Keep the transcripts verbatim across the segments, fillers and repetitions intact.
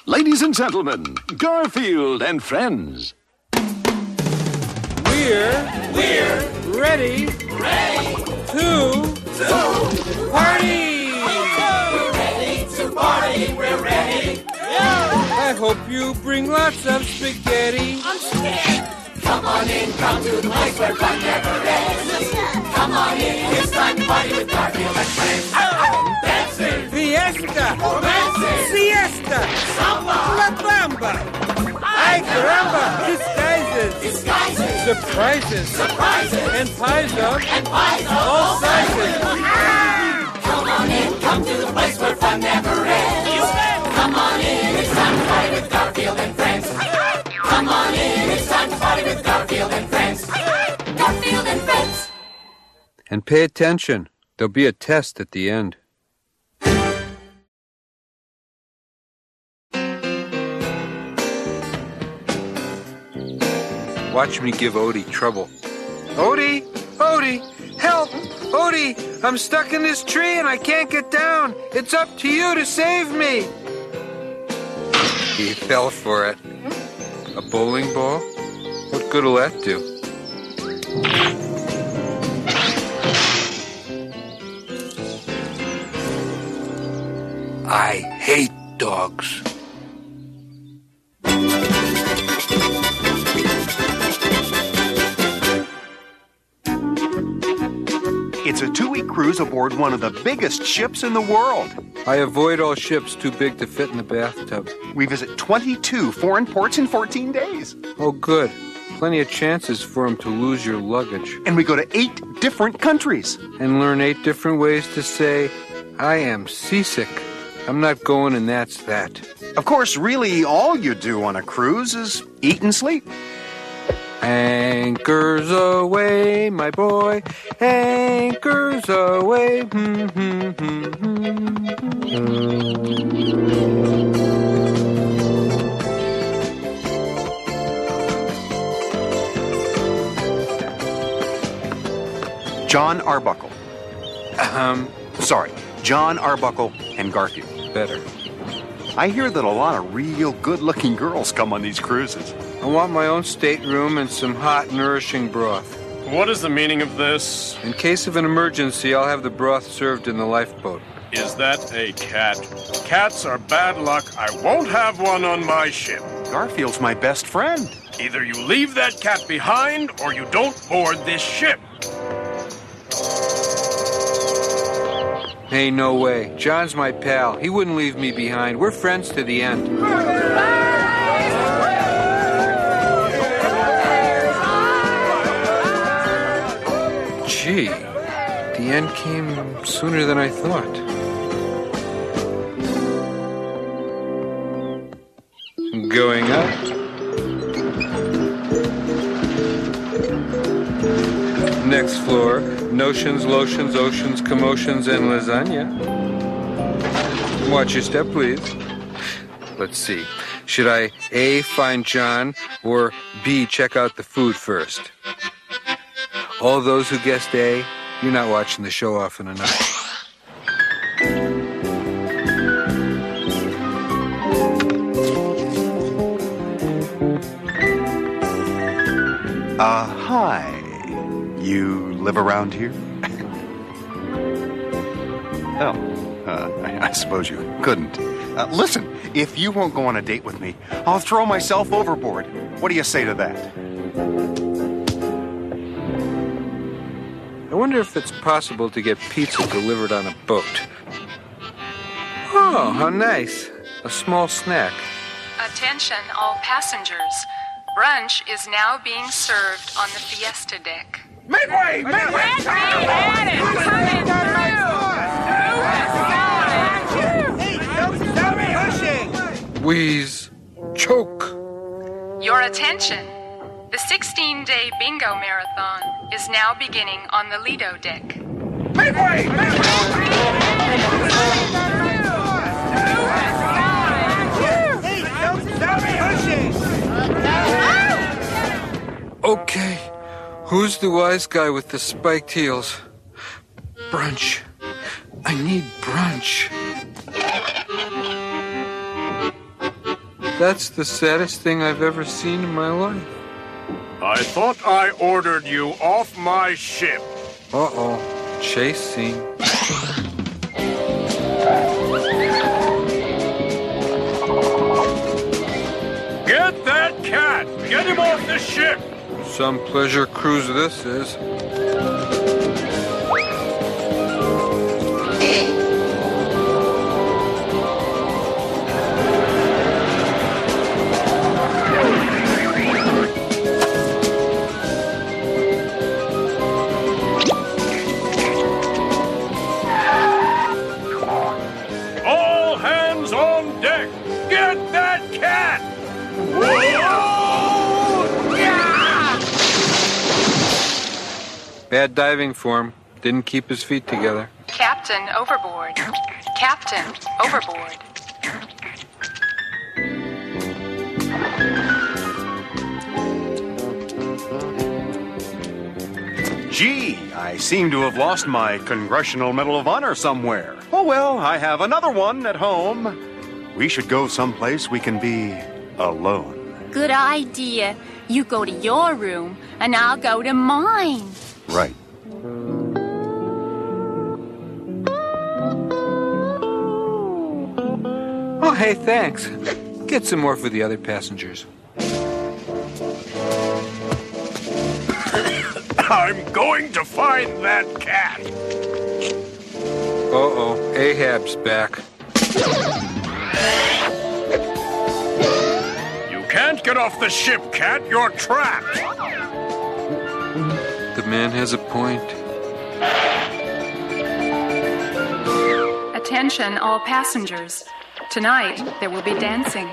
Ladies and gentlemen, Garfield and friends. We're, we're ready, ready to, to party. We're ready to party. We're ready. I hope you bring lots of spaghetti. I'm scared. Come on in, come to the place where fun never ends. Come on in, it's time to party with Garfield and friends. Dancing, Fiesta, romancing, siesta, samba, la bamba. Ay caramba, disguises, disguises, surprises, surprises, and pies of, and pies of all sizes. Come on in, come to the place where fun never ends. Come on in, it's time to party with Garfield and friends. Come on in, it's time to party with Garfield and friends. Garfield and friends. And pay attention, there'll be a test at the end. Watch me give Odie trouble. Odie! Odie! Help! Odie! I'm stuck in this tree and I can't get down. It's up to you to save me. He fell for it. A bowling ball? What good will that do? I hate dogs. It's a two-week cruise aboard one of the biggest ships in the world. I avoid all ships too big to fit in the bathtub. We visit twenty-two foreign ports in fourteen days. Oh, good. Plenty of chances for him to lose your luggage. And we go to eight different countries. And learn eight different ways to say, I am seasick. I'm not going and that's that. Of course, really all you do on a cruise is eat and sleep. Anchors away, my boy. Anchors away. Hmm, hmm, hmm, hmm. John Arbuckle. Um, Sorry, John Arbuckle and Garfield. Better. I hear that a lot of real good-looking girls come on these cruises. I want my own stateroom and some hot, nourishing broth. What is the meaning of this? In case of an emergency, I'll have the broth served in the lifeboat. Is that a cat? Cats are bad luck. I won't have one on my ship. Garfield's my best friend. Either you leave that cat behind or you don't board this ship. Hey, no way. John's my pal. He wouldn't leave me behind. We're friends to the end. Gee, the end came sooner than I thought. Going up. Next floor, notions, lotions, oceans, commotions, and lasagna. Watch your step, please. Let's see. Should I A, find John, or B, check out the food first? All those who guessed A, you're not watching the show often enough. Uh, hi. You live around here? Oh, uh, I, I suppose you couldn't. Uh, listen, if you won't go on a date with me, I'll throw myself overboard. What do you say to that? I wonder if it's possible to get pizza delivered on a boat. Oh, how nice. A small snack. Attention, all passengers. Brunch is now being served on the Fiesta deck. Make way! Make way! Wheeze. Choke. Your attention. The sixteen-day bingo marathon is now beginning on the Lido deck. Make way! Make Okay. Who's the wise guy with the spiked heels? Brunch. I need brunch. That's the saddest thing I've ever seen in my life. I thought I ordered you off my ship. Uh-oh. Chase scene. Get that cat! Get him off the ship! Some pleasure cruise this is. All hands on deck! Get that cat! Bad diving for him. Didn't keep his feet together. Captain overboard. Captain overboard. Gee, I seem to have lost my Congressional Medal of Honor somewhere. Oh well, I have another one at home. We should go someplace we can be alone. Good idea. You go to your room, and I'll go to mine. Right. Oh, hey, thanks. Get some more for the other passengers. I'm going to find that cat! Uh-oh, Ahab's back. You can't get off the ship, cat. You're trapped. The man has a point. Attention, all passengers. Tonight, there will be dancing.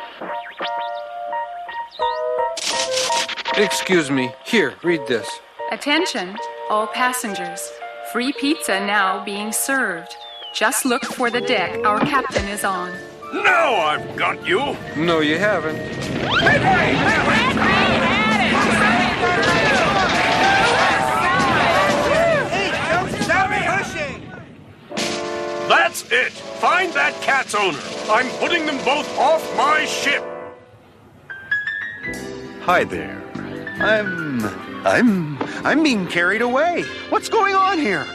Excuse me. Here, read this. Attention, all passengers. Free pizza now being served. Just look for the deck our captain is on. Now I've got you! No, you haven't. That's it! Find that cat's owner. I'm putting them both off my ship. Hi there. I'm... I'm... I'm being carried away. What's going on here?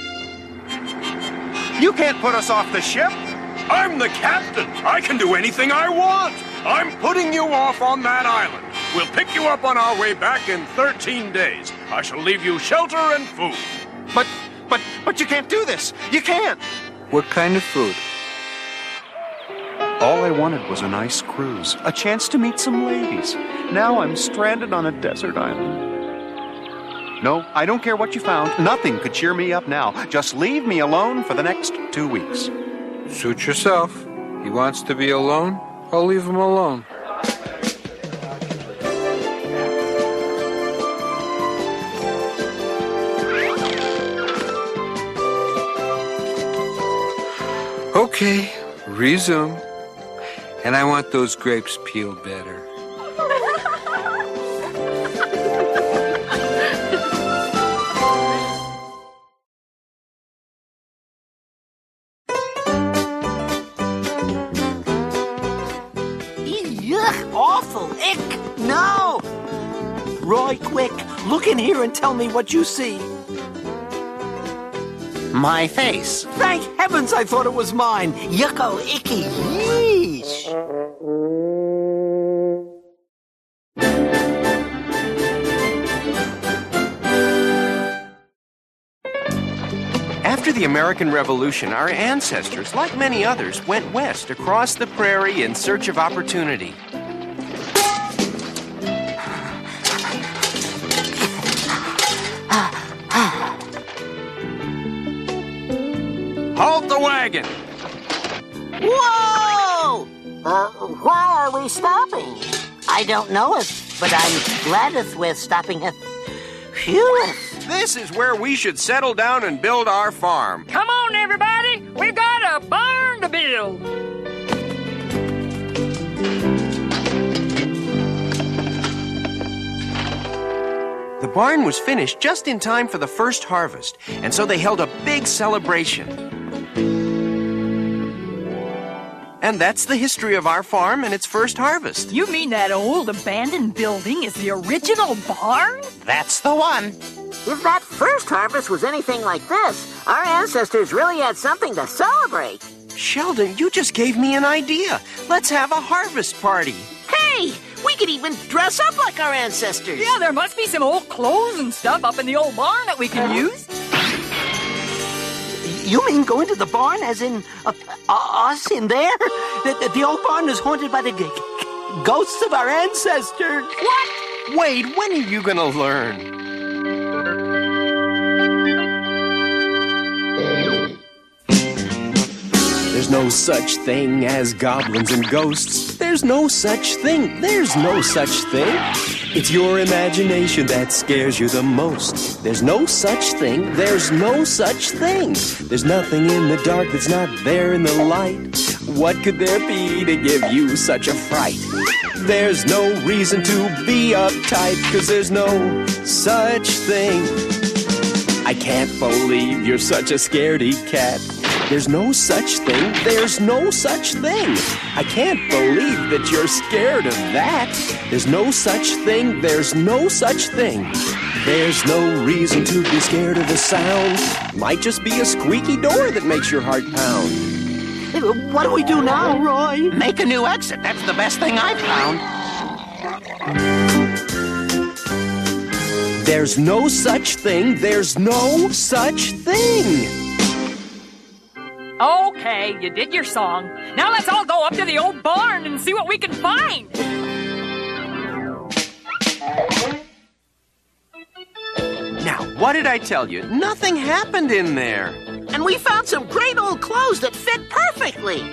You can't put us off the ship. I'm the captain. I can do anything I want. I'm putting you off on that island. We'll pick you up on our way back in thirteen days. I shall leave you shelter and food. But... but... but you can't do this. You can't. What kind of food? All I wanted was a nice cruise, a chance to meet some ladies. Now I'm stranded on a desert island. No, I don't care what you found. Nothing could cheer me up now. Just leave me alone for the next two weeks. Suit yourself. He wants to be alone. I'll leave him alone. Okay, resume. And I want those grapes peeled better. Yuck, awful, ick, no! Roy, quick, look in here and tell me what you see. My face. Thank heavens I thought it was mine. Yucko, icky, yeesh. After the American Revolution, our ancestors, like many others, went west across the prairie in search of opportunity. Halt the wagon! Whoa! Uh, why are we stopping? I don't know it, but I'm gladeth we're stopping it. Phew! This is where we should settle down and build our farm. Come on, everybody! We've got a barn to build! The barn was finished just in time for the first harvest, and so they held a big celebration. And that's the history of our farm and its first harvest. You mean that old abandoned building is the original barn? That's the one. If that first harvest was anything like this, our ancestors really had something to celebrate. Sheldon, you just gave me an idea. Let's have a harvest party. Hey, we could even dress up like our ancestors. Yeah, there must be some old clothes and stuff up in the old barn that we can use. You mean go into the barn as in uh, uh, us in there? The, the, the old barn is haunted by the g- g- ghosts of our ancestors. What? Wade, when are you going to learn? There's no such thing as goblins and ghosts. There's no such thing. There's no such thing. It's your imagination that scares you the most. There's no such thing. There's no such thing. There's nothing in the dark that's not there in the light. What could there be to give you such a fright? There's no reason to be uptight, 'cause there's no such thing. I can't believe you're such a scaredy cat. There's no such thing. There's no such thing. I can't believe that you're scared of that. There's no such thing. There's no such thing. There's no reason to be scared of the sound. Might just be a squeaky door that makes your heart pound. What do we do now, Roy? Make a new exit. That's the best thing I've found. There's no such thing. There's no such thing. Okay, you did your song. Now let's all go up to the old barn and see what we can find. Now, what did I tell you? Nothing happened in there. And we found some great old clothes that fit perfectly.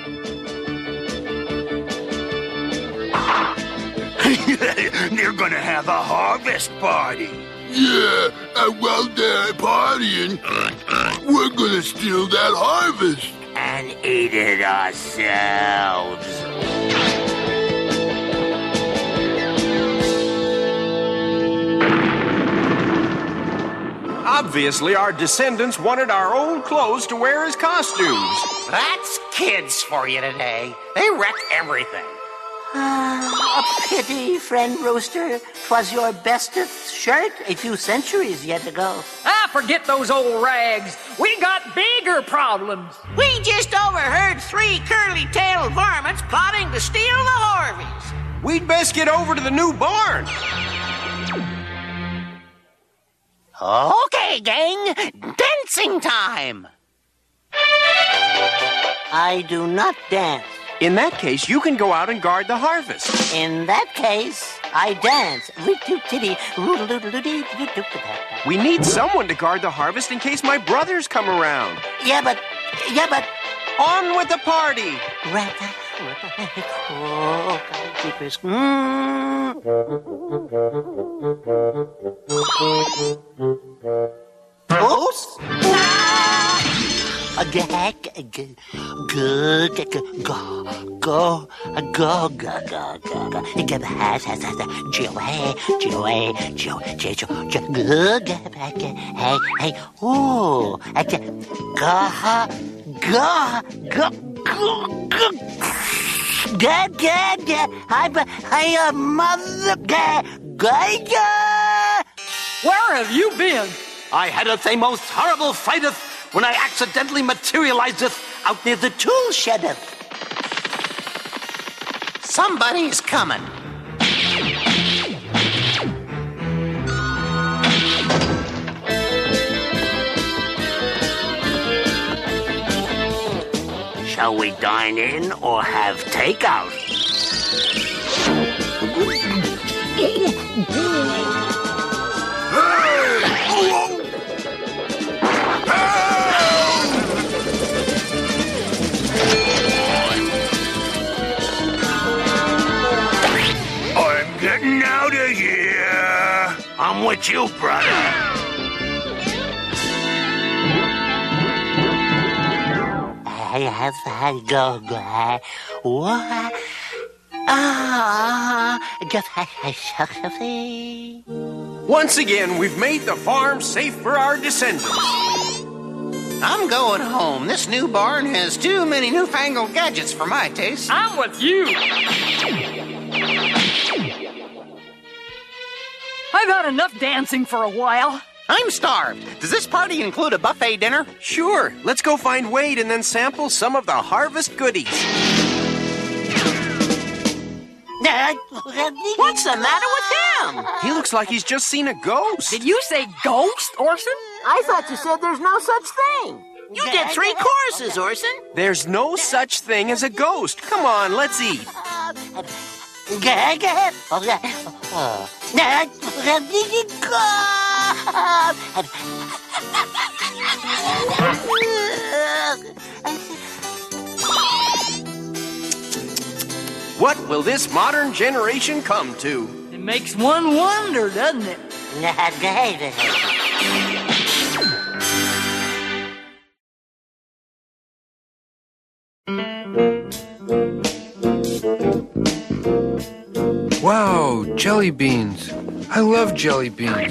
They're gonna have a harvest party. Yeah, and while they're partying, we're gonna steal that harvest. And eat it ourselves. Obviously, our descendants wanted our old clothes to wear as costumes. That's kids for you today. They wreck everything. Ah, a pity, friend Rooster. 'Twas your bestest shirt a few centuries yet ago. Ah, forget those old rags. We got bigger problems. We just overheard three curly-tailed varmints plotting to steal the Harveys. We'd best get over to the new barn. Okay, gang. Dancing time. I do not dance. In that case, you can go out and guard the harvest. In that case, I dance. We need someone to guard the harvest in case my brothers come around. Yeah, but... Yeah, but... On with the party! Oh, keepers. Mm. Oops! Go, go, go, go, go, go, go. Get back, Joey, Joey, Joey, Joey, get back, hey, hey, ooh, go, go, go, go, go. Good, good, good. Hi, hi, mother, good, good, good. Where have you been? I hadeth a most horrible fighteth when I accidentally materializeth out near the tool sheddeth. Somebody's coming. Shall we dine in or have takeout? I'm getting out of here. I'm with you, brother. I have to go, go. What? Ah, just Once again, we've made the farm safe for our descendants. I'm going home. This new barn has too many newfangled gadgets for my taste. I'm with you. I've had enough dancing for a while. I'm starved. Does this party include a buffet dinner? Sure. Let's go find Wade and then sample some of the harvest goodies. What's the matter with him? He looks like he's just seen a ghost. Did you say ghost, Orson? I thought you said there's no such thing. You did three choruses, Orson. There's no such thing as a ghost. Come on, let's eat. What will this modern generation come to? It makes one wonder, doesn't it? Wow, jelly beans. I love jelly beans.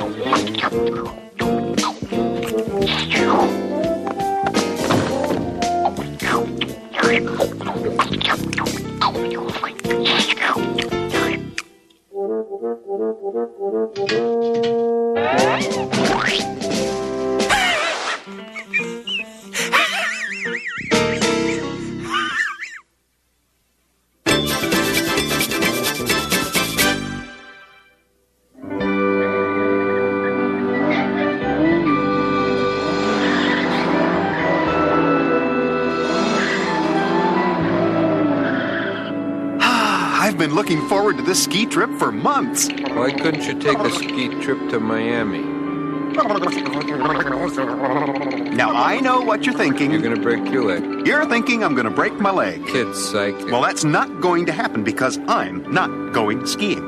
I've been looking forward to this ski trip for months. Why couldn't you take a ski trip to Miami? Now, I know what you're thinking. You're going to break your leg. You're thinking I'm going to break my leg. Kid psychic. Well, that's not going to happen because I'm not going skiing.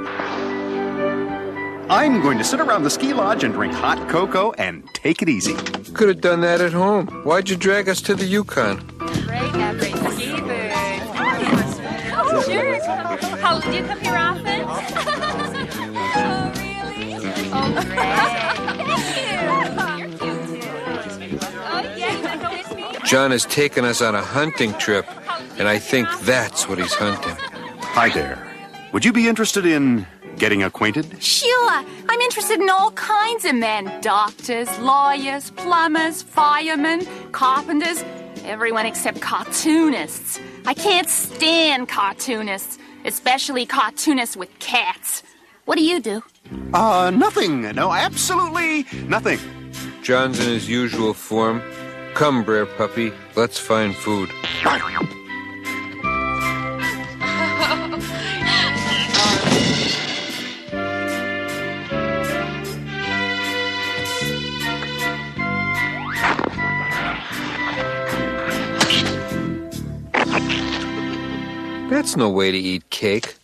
I'm going to sit around the ski lodge and drink hot cocoa and take it easy. Could have done that at home. Why'd you drag us to the Yukon? Great, that great ski booth. Oh, sure. How, do you come here often? Oh, really? Oh, great. Thank you. You're cute, too. Oh, yeah, you want to go with me? John has taken us on a hunting trip, and I think that's what he's hunting. Hi there. Would you be interested in getting acquainted? Sure. I'm interested in all kinds of men. Doctors, lawyers, plumbers, firemen, carpenters, everyone except cartoonists. I can't stand cartoonists, especially cartoonists with cats. What do you do? Uh, nothing. No, absolutely nothing. John's in his usual form. Come, Brer Puppy, let's find food. That's no way to eat cake.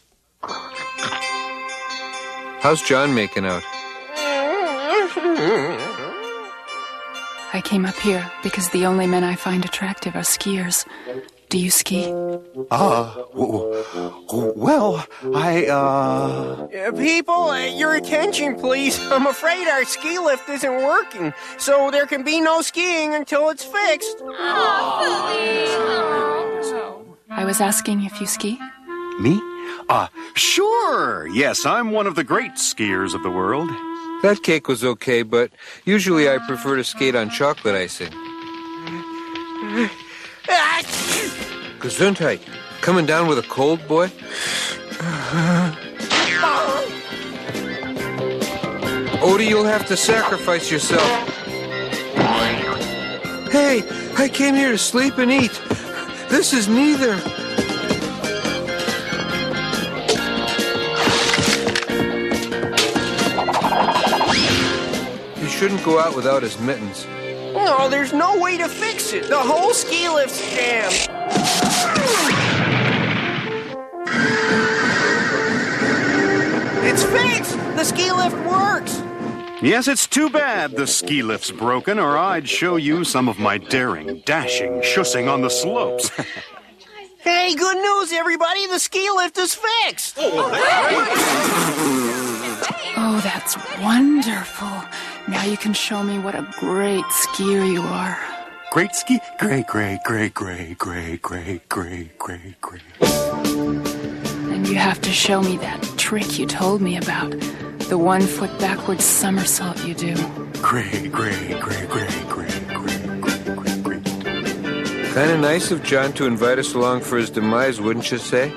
How's John making out? I came up here because the only men I find attractive are skiers. Do you ski? Uh, w- w- well, I, uh... Uh, people, uh, your attention, please. I'm afraid our ski lift isn't working, so there can be no skiing until it's fixed. I was asking if you ski. Me? Uh, sure. Yes, I'm one of the great skiers of the world. That cake was okay, but usually I prefer to skate on chocolate icing. Gesundheit. Coming down with a cold, boy? Odie, you'll have to sacrifice yourself. Hey, I came here to sleep and eat. This is neither. He shouldn't go out without his mittens. No, there's no way to fix it. The whole ski lift's jammed. It's fixed! The ski lift works! Yes, it's too bad the ski lift's broken, or I'd show you some of my daring, dashing, shussing on the slopes. Hey, good news, everybody! The ski lift is fixed! Oh, that's wonderful. Now you can show me what a great skier you are. Great ski, gray, gray, gray, gray, gray, gray, gray, gray, gray. And you have to show me that trick you told me about. The one foot backwards somersault you do. Gray, gray, gray, gray, gray, gray, gray, gray, gray. Kind of nice of John to invite us along for his demise, wouldn't you say?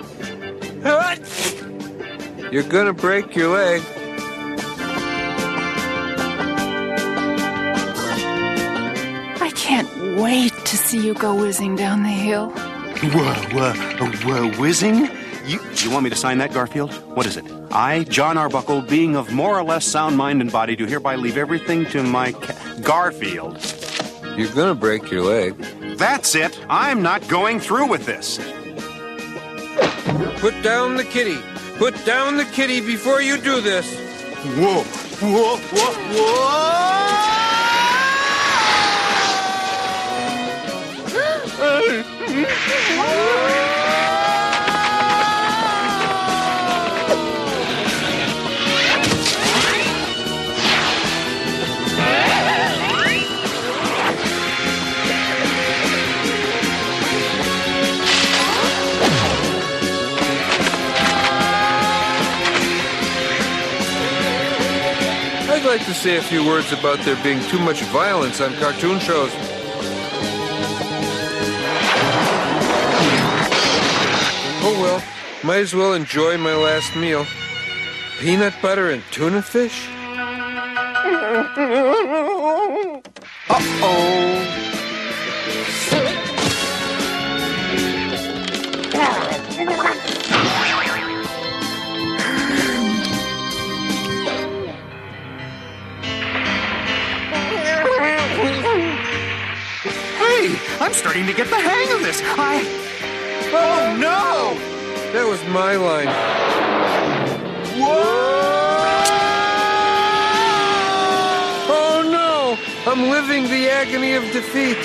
You're gonna break your leg. I can't wait to see you go whizzing down the hill. Whoa, whoa, whoa, whizzing? You, you want me to sign that, Garfield? What is it? I, John Arbuckle, being of more or less sound mind and body, do hereby leave everything to my ca- Garfield. You're gonna break your leg. That's it. I'm not going through with this. Put down the kitty. Put down the kitty before you do this. Whoa, whoa, whoa, whoa! I'd like to say a few words about there being too much violence on cartoon shows. Oh well, might as well enjoy my last meal. Peanut butter and tuna fish? Uh-oh. Hey, I'm starting to get the hang of this. I... Oh, no! That was my line. Whoa! Oh no! I'm living the agony of defeat.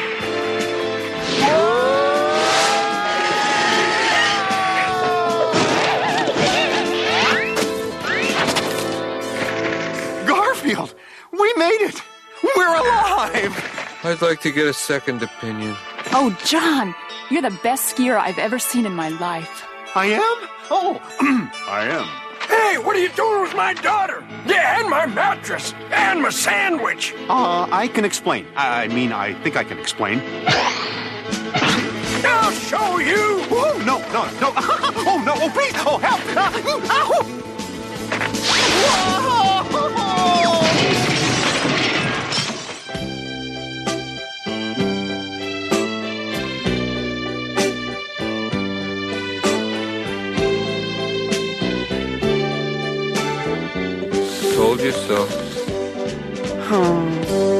Garfield, we made it! We're alive! I'd like to get a second opinion. Oh, John, you're the best skier I've ever seen in my life. I am? Oh, I am. Hey, what are you doing with my daughter? Yeah, and my mattress, and my sandwich. Uh, I can explain. I mean, I think I can explain. I'll show you. Oh, no, no, no. Oh, no, oh, please. Oh, help. Ow. Told you so. Hmm.